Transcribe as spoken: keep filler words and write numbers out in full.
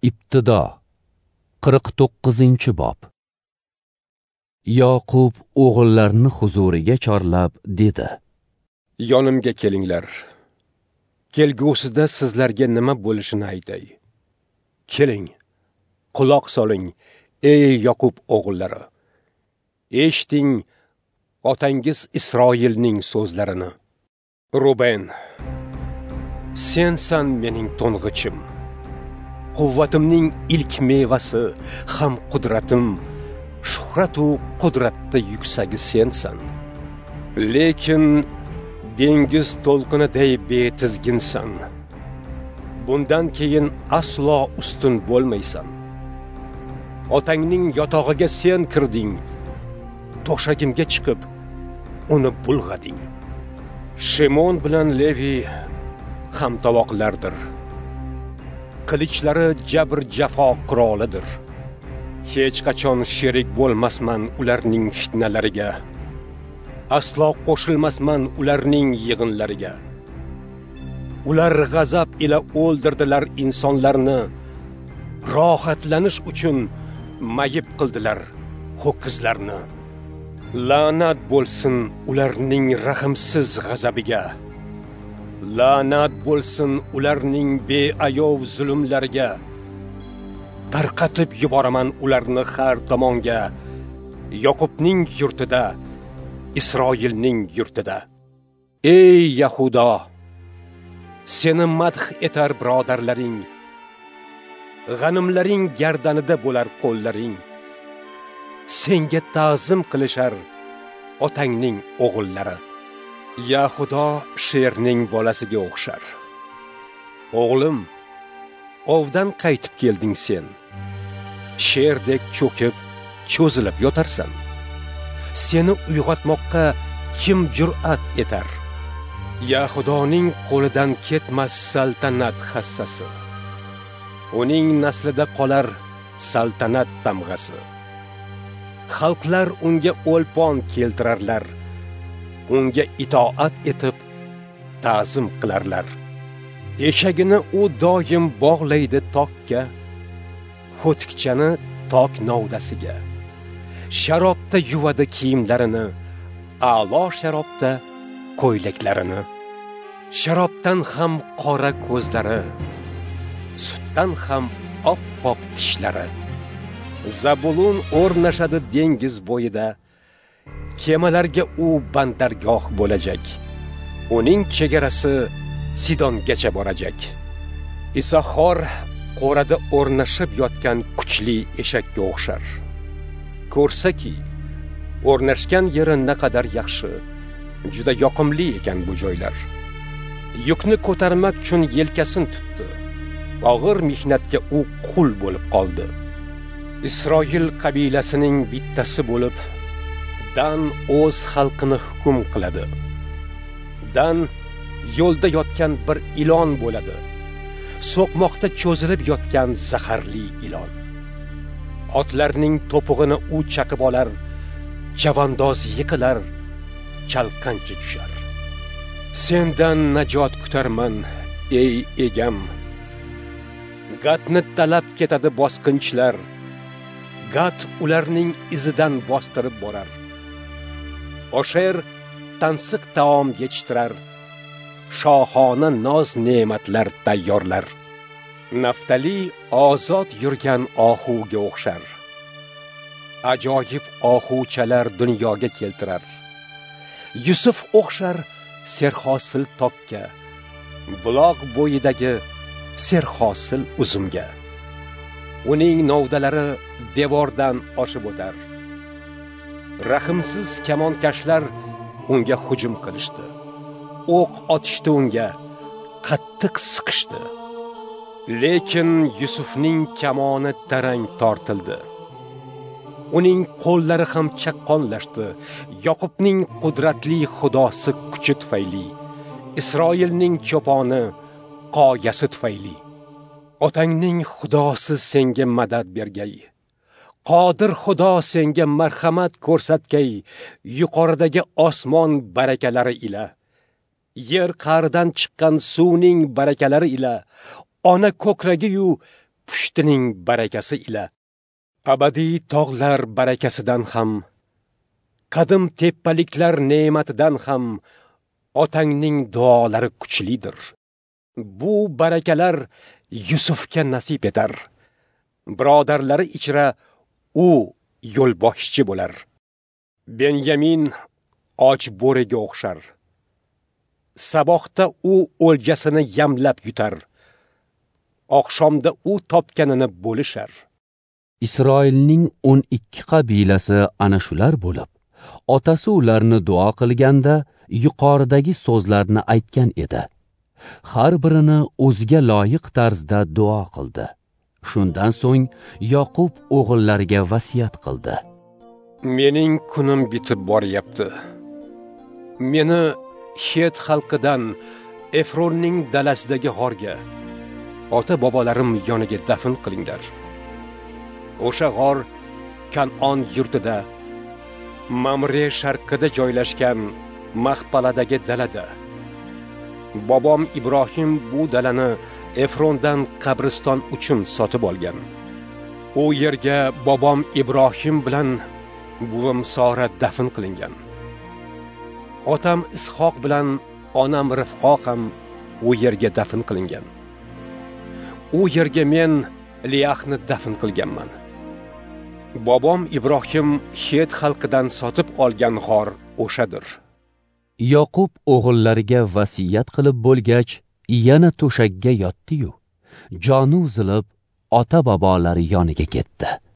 Ibtido qirq to'qqizinchi bob. Yoqub o'g'illarini huzuriga chorlab dedi: Yonimga kelinglar. Kelgusida sizlarga nima bo'lishini aytay. Keling, quloq soling, ey Yoqub o'g'illari. Eshiting otangiz Isroilning so'zlarini. Ruben, sensan mening to'ng'ichim. Quvvatimning ilk mevasi, ham qudratim, shuhratu qudratda yuksagi sensan. Lekin dengiz to'lqiniday betizginsan. Bundan keyin aslo ustun bo'lmaysan. Otangning yotog'iga sen kirding, to'shagimga chiqib uni bulg'ading. Shimon bilan Levi hamtovoqlardir. Qilichlari jabr jafo qurolidir. Hech qachon sherik bo'lmasman ularning fitnalariga. Aslo qo'shilmasman ularning yig'inlariga. Ular g'azab ila o'ldirdilar insonlarni. Rohatlanish uchun mayib qildilar ho'kizlarni. La'nat bo'lsin ularning rahimsiz g'azabiga. La'nat bo'lsin ularning beayov zulmlariga. Tarqatib yuboraman ularni har tomonga. Yoqubning yurtida, Isroilning yurtida. Ey Yahudo, seni madh etar birodarlaring. G'animlaring gardanida bo'lar qo'llaring. Senga ta'zim qilishar otangning o'g'illari. Yahudo sherning bolasiga o'xshar. O'g'lim, ovdan qaytib kelding sen. Sherdek cho'kib, cho'zilib yotarsan. Seni uyg'otmoqqa kim jur'at etar? Yahudoning qo'lidan ketmas saltanat hassasi. Uning naslida qolar saltanat tamg'asi. Xalqlar unga o'lpon keltirarlar. Unga itoat etib ta'zim qilarlar. Eshagini u doim bog'laydi tokka, xo'tikchani tok novdasiga. Sharobda yuvadi kiyimlarini, a'lo sharobda ko'ylaklarini. Sharobdan ham qora ko'zlari, sutdan ham oppoq tishlari. Zabulun o'rnashadi dengiz bo'yida. Kemalarga u bandargoh bo'lajak. Uning chegarasi Sidongacha borajak. Isahor qo'rada o'rnashib yotgan kuchli eshakka o'xshar. Ko'rsaki, o'rnashgan yeri naqadar yaxshi, juda yoqimli ekan bu joylar. Yukni ko'tarmak uchun yelkasin tutdi. Og'ir mehnatga u qul bo'lib qoldi. Isroil qabilasining bittasi bo'lib, Dan o'z xalqini hukm qiladi. Dan yo'lda yotgan bir ilon bo'ladi. So'qmoqda cho'zilib yotgan zaharli ilon. Otlarning to'pug'ini u chaqib olar, chavandoz yiqilar, chalqancha tushar. Sendan najot kutarman, ey egam. Gatni talab ketadi bosqinchilar. Gat ularning izidan bostirib borar. Osher tansiq taom yetishtirar. Shohona noz ne'matlar tayyorlar. Naftali ozod yurgan ohuga o'xshar. Ajoyib ohuchalar dunyoga keltirar. Yusuf o'xshar serhosil tokka, buloq bo'yidagi serhosil uzumga. Uning novdalari devordan oshib o'tar. Rahimsiz kamonkashlar unga hujum qilishdi. O'q otishdi unga, qattiq siqishdi. Lekin Yusufning kamoni tarang tortildi. Uning qo'llari ham chaqqonlashdi. Yoqubning qudratli xudosi kuchi tufayli, Isroilning cho'poni qoyasi tufayli. Otangning xudosi senga madad bergay. Qodir Xudo senga marhamat ko'rsatgay. Yuqoridagi osmon barakalari ila, yer qa'ridan chiqqan suvning barakalari ila, ona ko'kragi yu pushtining barakasi ila, abadiy tog'lar barakasidan ham, qadim teppaliklar ne'matidan ham otangning duolari kuchlidir. Bu barakalar Yusufga nasib etar. Birodarlari ichra u yo'lboshchi bo'lar. Benyamin och bo'riga o'xshar. Saboqda u o'ljasini yamlab yutar. Oqshomda u topganini bo'lishar. Isroilning o'n ikki qabilasi ana shular bo'lib, otasi ularni duo qilganda yuqoridagi so'zlarni aytgan edi. Har birini o'ziga loyiq tarzda duo qildi. Shundan so'ng Yoqub o'g'illariga vasiyat qildi. Mening kunim bitib boryapti. Meni Het xalqidan Efronning dalasidagi g'orga, ota bobolarim yoniga dafn qilinglar. O'sha g'or Kanon yurtida, Mamre sharqida joylashgan Mahpaladagi dalada. Bobom Ibrohim bu dalani Efrondan qabriston uchun sotib olgan. U yerga bobom Ibrohim bilan buvim Sora dafn qilingan. Otam Ishoq bilan onam Rifqo ham u yerga dafn qilingan. U yerga men Liyahni dafn qilganman. Bobom Ibrohim Het xalqidan sotib olgan g'or o'shadir. Yoqub o'g'illariga vasiyat qilib bo'lgach, yana to'shakka yotdi-yu, joni uzilib, ota bobolari yoniga ketdi.